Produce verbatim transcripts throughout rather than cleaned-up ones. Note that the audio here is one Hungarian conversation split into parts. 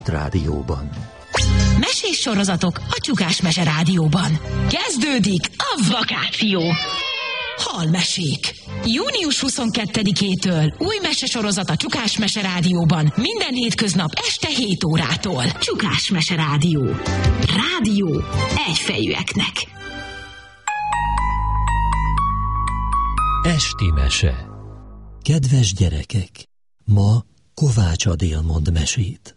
Rádióban. Mesés sorozatok a Csukás Mese Rádióban. Kezdődik a vakáció. Halmesék. június huszonkettedikétől új mesesorozat a Csukás Mese Rádióban. Minden hétköznap este hét órától. Csukás Mese Rádió. Rádió egyfejűeknek. Esti mese. Kedves gyerekek, ma Kovács Adél mond mesét.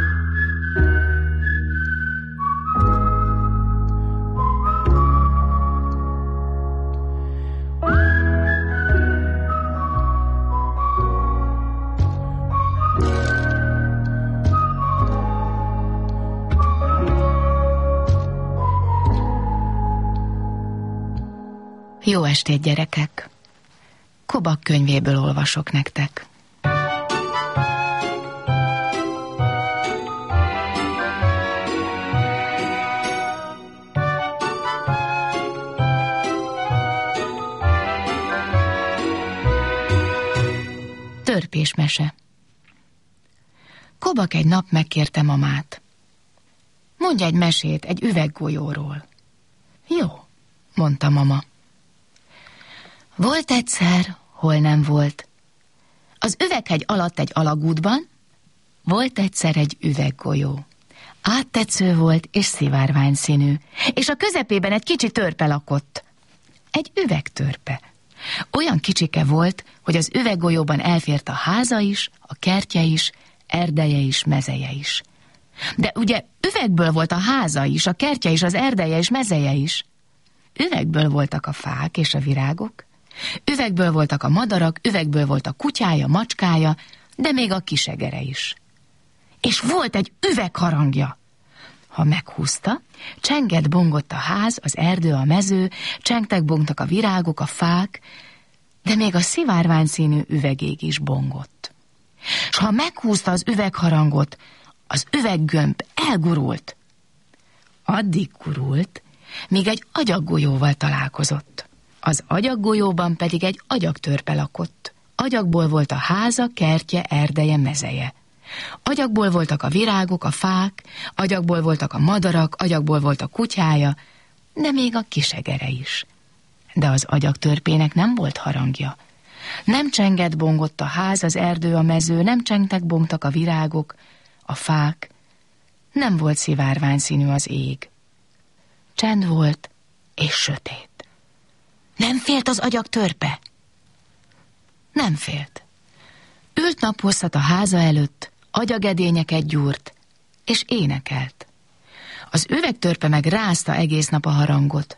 Jó estét, gyerekek! Kobak könyvéből olvasok nektek. Törpésmese. Kobak egy nap megkérte mamát. Mondj egy mesét egy üveggolyóról. Jó, mondta mama. Volt egyszer, hol nem volt. Az üveghegy alatt egy alagútban volt egyszer egy üveggolyó. Áttetsző volt és szivárványszínű, és a közepében egy kicsi törpe lakott. Egy üvegtörpe. Olyan kicsike volt, hogy az üveggolyóban elfért a háza is, a kertje is, erdeje is, mezeje is. De ugye üvegből volt a háza is, a kertje is, az erdeje és mezeje is. Üvegből voltak a fák és a virágok, üvegből voltak a madarak, üvegből volt a kutyája, macskája, de még a kisegere is. És volt egy üvegharangja. Ha meghúzta, csengett, bongott a ház, az erdő, a mező, csengtek, bongtak a virágok, a fák, de még a szivárványszínű üvegég is bongott. S ha meghúzta az üvegharangot, az üveggömb elgurult. Addig gurult, míg egy agyaggolyóval találkozott. Az agyaggolyóban pedig egy agyagtörpe lakott. Agyagból volt a háza, kertje, erdeje, mezeje. Agyagból voltak a virágok, a fák, agyagból voltak a madarak, agyagból volt a kutyája, de még a kisegere is. De az agyagtörpének nem volt harangja. Nem csengett, bongott a ház, az erdő, a mező, nem csengtek, bongtak a virágok, a fák, nem volt szivárványszínű az ég. Csend volt és sötét. Nem félt az agyagtörpe? Nem félt. Ült naphosszat a háza előtt, agyagedényeket gyúrt, és énekelt. Az üvegtörpe meg rázta egész nap a harangot.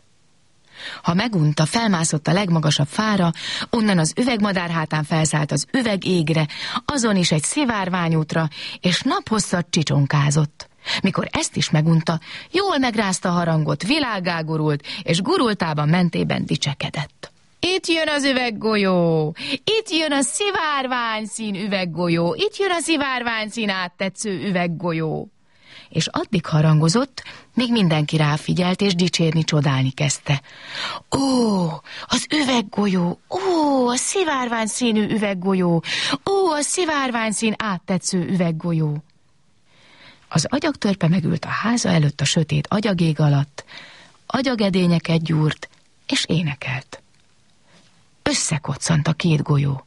Ha megunta, felmászott a legmagasabb fára, onnan az üvegmadár hátán felszállt az üvegégre, azon is egy szivárványútra, és naphosszat csicsonkázott. Mikor ezt is megunta, jól megrázta a harangot, világgá gurult, és gurultában mentében dicsekedett. Itt jön az üveggolyó, itt jön a szivárványszín üveggolyó, itt jön a szivárványszín áttetsző üveggolyó. És addig harangozott, míg mindenki ráfigyelt, és dicsérni, csodálni kezdte. Ó, az üveggolyó, ó, a szivárványszínű üveggolyó, ó, a szivárványszín áttetsző üveggolyó. Az agyagtörpe megült a háza előtt a sötét agyagég alatt, agyagedényeket gyúrt, és énekelt. Összekoccant a két golyó.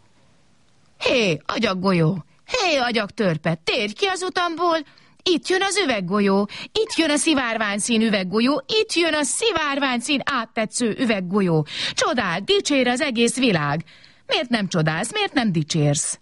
Hé, agyaggolyó, hé, agyagtörpe, térj ki az utamból, itt jön az üveggolyó, itt jön a szivárványszín üveggolyó, itt jön a szivárványszín áttetsző üveggolyó. Csodáld, dicsér az egész világ. Miért nem csodálsz, miért nem dicsérsz?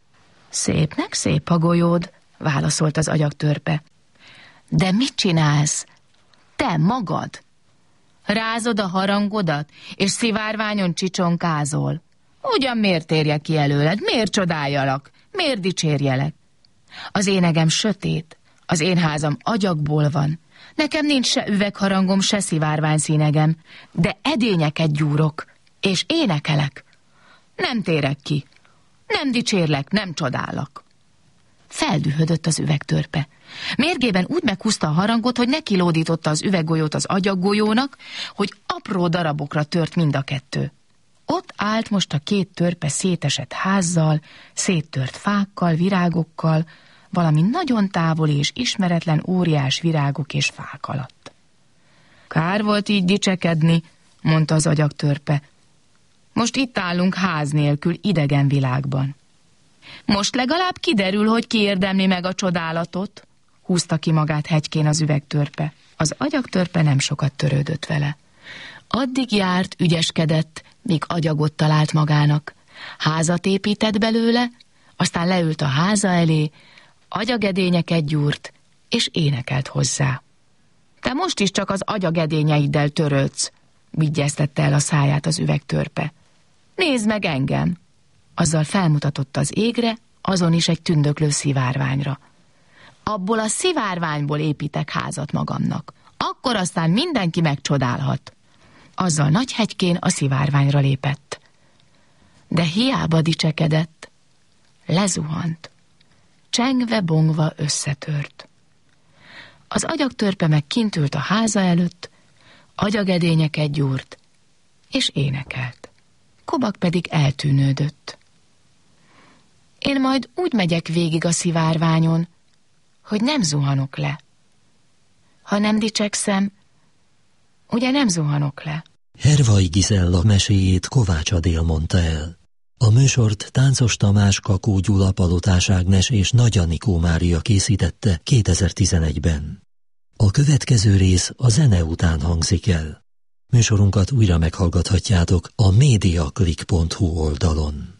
Szépnek szép a golyód, válaszolt az agyagtörpe. De mit csinálsz? Te magad? Rázod a harangodat, és szivárványon csicsonkázol. Ugyan miért térjek ki előled? Miért csodáljalak? Miért dicsérjelek? Az én egem sötét, az én házam agyagból van. Nekem nincs se üvegharangom, se szivárványszínegem, de edényeket gyúrok, és énekelek. Nem térek ki, nem dicsérlek, nem csodálak. Feldühödött az üvegtörpe. Mérgében úgy meghúzta a harangot, hogy nekilódította az üveggolyót az agyaggolyónak, hogy apró darabokra tört mind a kettő. Ott állt most a két törpe szétesett házzal, széttört fákkal, virágokkal, valami nagyon távoli és ismeretlen óriás virágok és fák alatt. Kár volt így dicsekedni, mondta az agyagtörpe. Most itt állunk ház nélkül, idegen világban. Most legalább kiderül, hogy ki érdemli meg a csodálatot, húzta ki magát hegykén az üvegtörpe. Az agyagtörpe nem sokat törődött vele. Addig járt, ügyeskedett, míg agyagot talált magának. Házat épített belőle, aztán leült a háza elé, agyagedényeket gyúrt, és énekelt hozzá. Te most is csak az agyagedényeiddel törődsz, vigyeztette el a száját az üvegtörpe. Nézd meg engem! Azzal felmutatott az égre, azon is egy tündöklő szivárványra. Abból a szivárványból építek házat magamnak. Akkor aztán mindenki megcsodálhat. Azzal Nagyhegykén a szivárványra lépett. De hiába dicsekedett, lezuhant. Csengve-bongva összetört. Az agyagtörpe meg kint ült a háza előtt, agyagedényeket gyúrt, és énekelt. Kobak pedig eltűnődött. Én majd úgy megyek végig a szivárványon, hogy nem zuhanok le. Ha nem dicsekszem, ugye nem zuhanok le. Hervai Gizella meséjét Kovács Adél mondta el. A műsort Táncos Tamás, Kakó Gyula, Palotás Ágnes és Nagy Anikó Mária készítette kétezer-tizenegyben. A következő rész a zene után hangzik el. Műsorunkat újra meghallgathatjátok a mediaclick pont hu oldalon.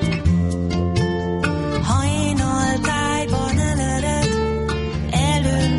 Hajnaltájban elered, elő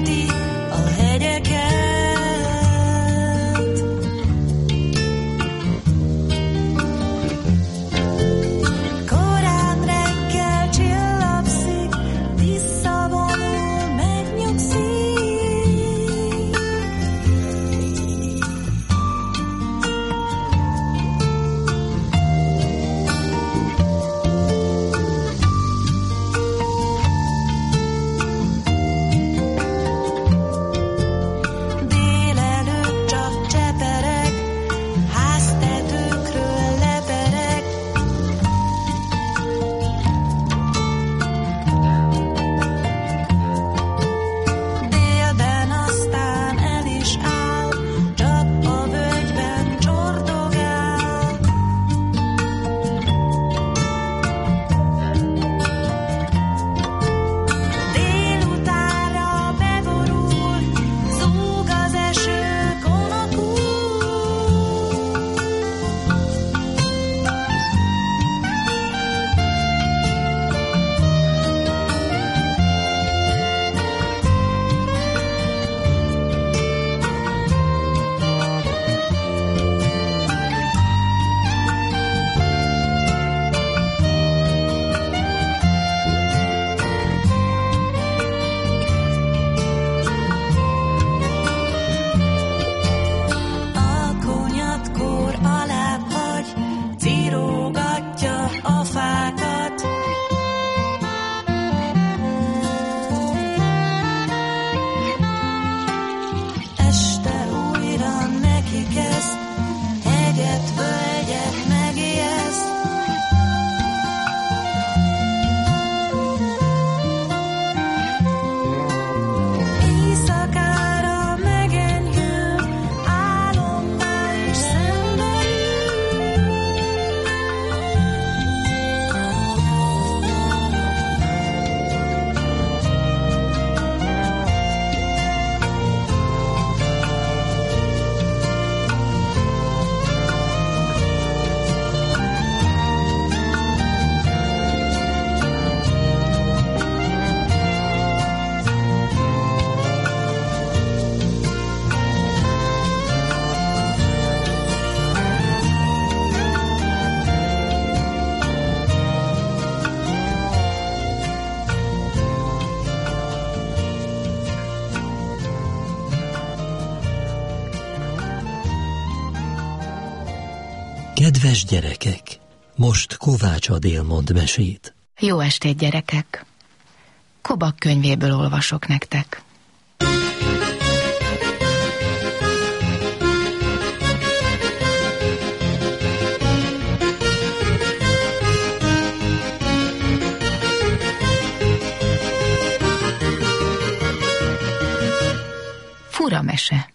Kedves gyerekek, most Kovács Adél mond mesét. Jó estét, gyerekek! Kobak könyvéből olvasok nektek. Fura mese.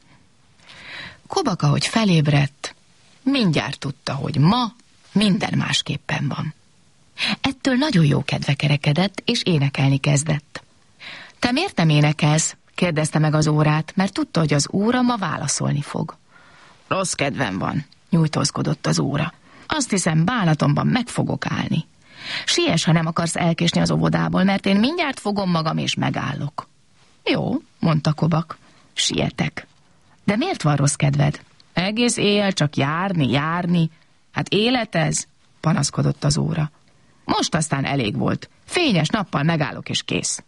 Kobak, ahogy felébredt, mindjárt tudta, hogy ma minden másképpen van. Ettől nagyon jó kedve kerekedett, és énekelni kezdett. Te miért nem énekelsz? Kérdezte meg az órát, mert tudta, hogy az óra ma válaszolni fog. Rossz kedvem van, nyújtózkodott az óra. Azt hiszem, bánatomban meg fogok állni. Siess, ha nem akarsz elkésni az óvodából, mert én mindjárt fogom magam, és megállok. Jó, mondta Kobak. Sietek. De miért van rossz kedved? Egész éjjel csak járni, járni. Hát élet ez, panaszkodott az óra. Most aztán elég volt. Fényes nappal megállok, és kész.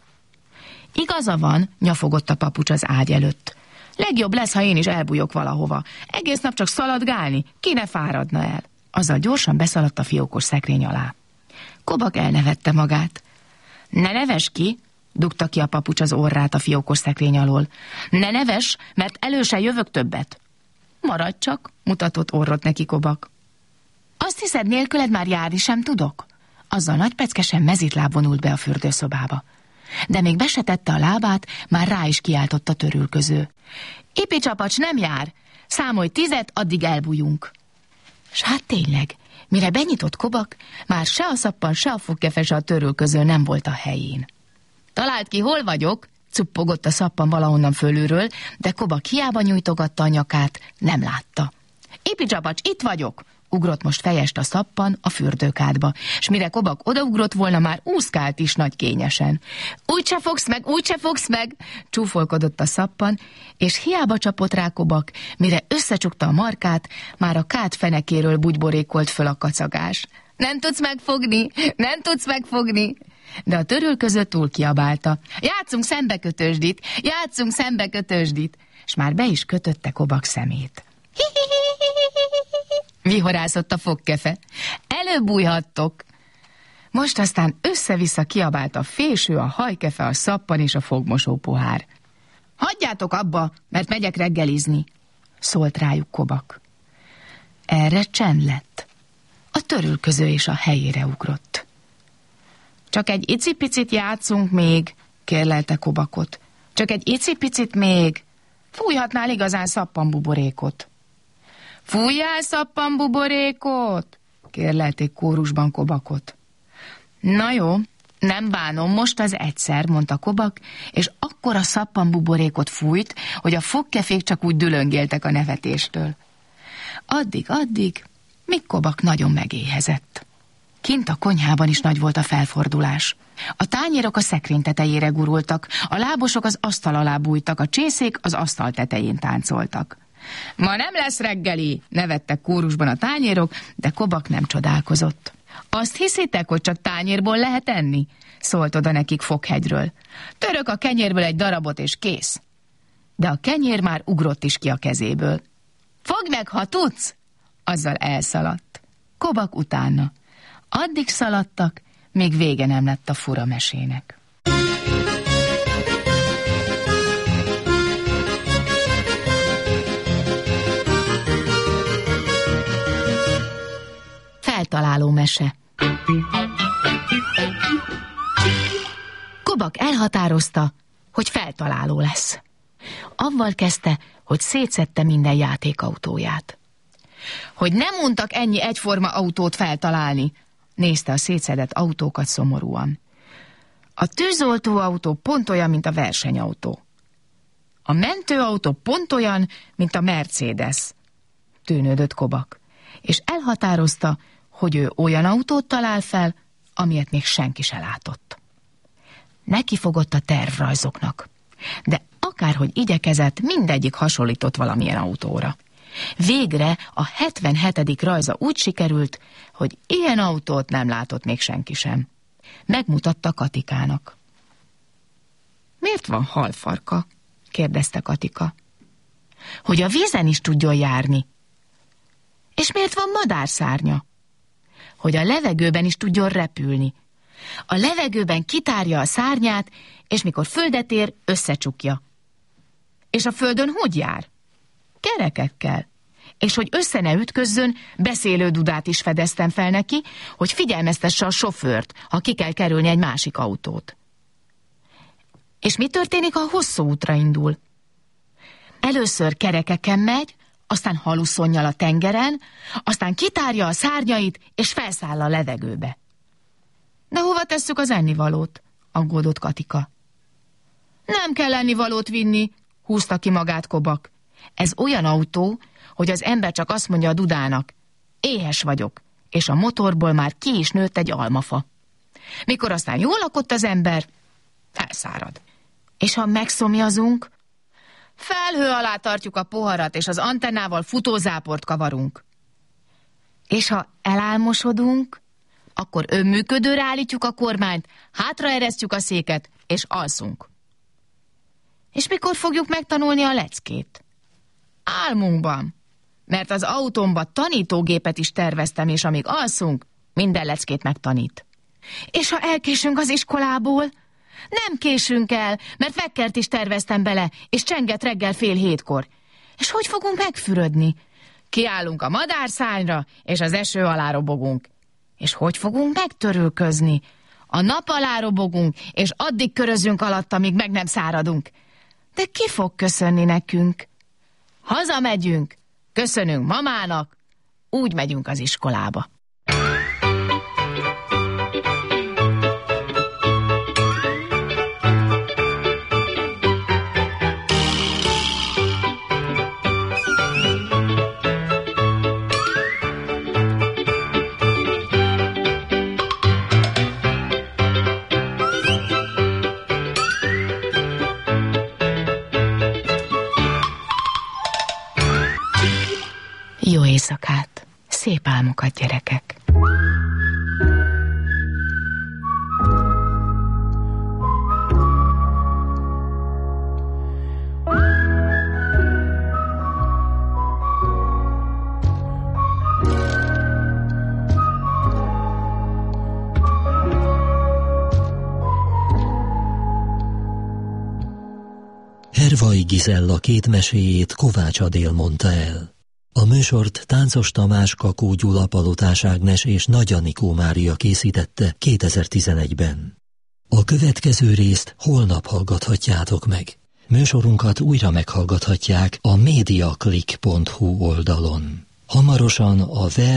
Igaza van, nyafogott a papucs az ágy előtt. Legjobb lesz, ha én is elbújok valahova. Egész nap csak szaladgálni, ki ne fáradna el. Azzal gyorsan beszaladt a fiókos szekrény alá. Kobak elnevette magát. Ne neves ki, dugta ki a papucs az orrát a fiókos szekrény alól. Ne neves, mert elő se jövök többet. Maradj csak, mutatott orrot neki Kobak. Azt hiszed, nélküled már járni sem tudok? Azzal nagypeckesen mezitláb vonult be a fürdőszobába. De még be se tette a lábát, már rá is kiáltott a törülköző. Ipi csapacs nem jár, számolj tizet, addig elbújunk. S hát tényleg, mire benyitott Kobak, már se a szappan, se a fogkefe, se a törülköző nem volt a helyén. Talált ki, hol vagyok? Cuppogott a szappan valahonnan fölülről, de Kobak hiába nyújtogatta a nyakát, nem látta. Ipi csapacs, itt vagyok! Ugrott most fejest a szappan a fürdőkádba, s mire Kobak odaugrott volna, már úszkált is nagy kényesen. Úgyse fogsz meg, úgyse fogsz meg! Csúfolkodott a szappan, és hiába csapott rá Kobak, mire összecsukta a markát, már a kád fenekéről bugyborékolt föl a kacagás. Nem tudsz megfogni, nem tudsz megfogni! De a törülköző túl kiabálta. Játszunk szembekötősdit, játszunk szembekötősdit! S már be is kötötte Kobak szemét. Vihorázott a fogkefe. Előbújhattok! Most aztán össze-vissza kiabált a fésű, a hajkefe, a szappan és a fogmosó pohár. Hagyjátok abba, mert megyek reggelizni, szólt rájuk Kobak. Erre csend lett. A törülköző is a helyére ugrott. Csak egy icipicit játszunk még, kérlelte Kobakot. Csak egy icipicit még. Fújhatnál igazán szappanbuborékot. Fújjál szappanbuborékot, kérlelték kórusban Kobakot. Na jó, nem bánom, most az egyszer, mondta Kobak, és akkor a szappanbuborékot fújt, hogy a fogkefék csak úgy dülöngéltek a nevetéstől. Addig, addig, míg Kobak nagyon megéhezett. Kint a konyhában is nagy volt a felfordulás. A tányérok a szekrény tetejére gurultak, a lábosok az asztal alá bújtak, a csészék az asztal tetején táncoltak. Ma nem lesz reggeli, nevettek kórusban a tányérok, de Kobak nem csodálkozott. Azt hiszitek, hogy csak tányérból lehet enni? Szólt oda nekik Fokhegyről. Török a kenyérből egy darabot és kész. De a kenyér már ugrott is ki a kezéből. Fogd meg, ha tudsz! Azzal elszaladt. Kobak utána. Addig szaladtak, még vége nem lett a fura mesének. Feltaláló mese. Kobak elhatározta, hogy feltaláló lesz. Avval kezdte, hogy szétszedte minden játékautóját. Hogy nem mondtak ennyi egyforma autót feltalálni, nézte a szétszedett autókat szomorúan. A tűzoltóautó pont olyan, mint a versenyautó. A mentőautó pont olyan, mint a Mercedes, tűnődött Kobak, és elhatározta, hogy ő olyan autót talál fel, amilyet még senki se látott. Neki fogott a tervrajzoknak, de akárhogy igyekezett, mindegyik hasonlított valamilyen autóra. Végre a hetvenhetedik rajza úgy sikerült, hogy ilyen autót nem látott még senki sem. Megmutatta Katikának. Miért van halfarka? Kérdezte Katika. Hogy a vízen is tudjon járni. És miért van madárszárnya? Hogy a levegőben is tudjon repülni. A levegőben kitárja a szárnyát, és mikor földet ér, összecsukja. És a földön hogy jár? Kerekekkel. És hogy össze ne ütközzön, beszélő dudát is fedeztem fel neki, hogy figyelmeztesse a sofőrt, ha ki kell kerülni egy másik autót. És mi történik, ha hosszú útra indul? Először kerekeken megy, aztán haluszonnyal a tengeren, aztán kitárja a szárnyait, és felszáll a levegőbe. De hova tesszük az ennivalót? Aggódott Katika. Nem kell ennivalót vinni, húzta ki magát Kobak. Ez olyan autó, hogy az ember csak azt mondja a dudának, éhes vagyok, és a motorból már ki is nőtt egy almafa. Mikor aztán jól lakott az ember, felszárad. És ha megszomjazunk, felhő alá tartjuk a poharat, és az antennával futózáport kavarunk. És ha elálmosodunk, akkor önműködőre állítjuk a kormányt, hátraeresztjük a széket, és alszunk. És mikor fogjuk megtanulni a leckét? Álmunkban, mert az autómba tanítógépet is terveztem, és amíg alszunk, minden leckét megtanít. És ha elkésünk az iskolából, nem késünk el, mert vekkert is terveztem bele, és csenget reggel fél hétkor. És hogy fogunk megfürödni? Kiállunk a madárszárnyra, és az eső alá robogunk. És hogy fogunk megtörülközni? A nap alá robogunk, és addig körözünk alatt, amíg meg nem száradunk. De ki fog köszönni nekünk? Hazamegyünk, köszönünk mamának, úgy megyünk az iskolába. Jó éjszakát, szép álmokat, gyerekek! Hervai Gizella két meséjét Kovács Adél mondta el. A műsort Táncos Tamás, Kakó Gyula, Palotás Ágnes és Nagy Anikó Mária készítette kétezer-tizenegyben. A következő részt holnap hallgathatjátok meg. Műsorunkat újra meghallgathatják a mediaclick pont hu oldalon. Hamarosan a Ver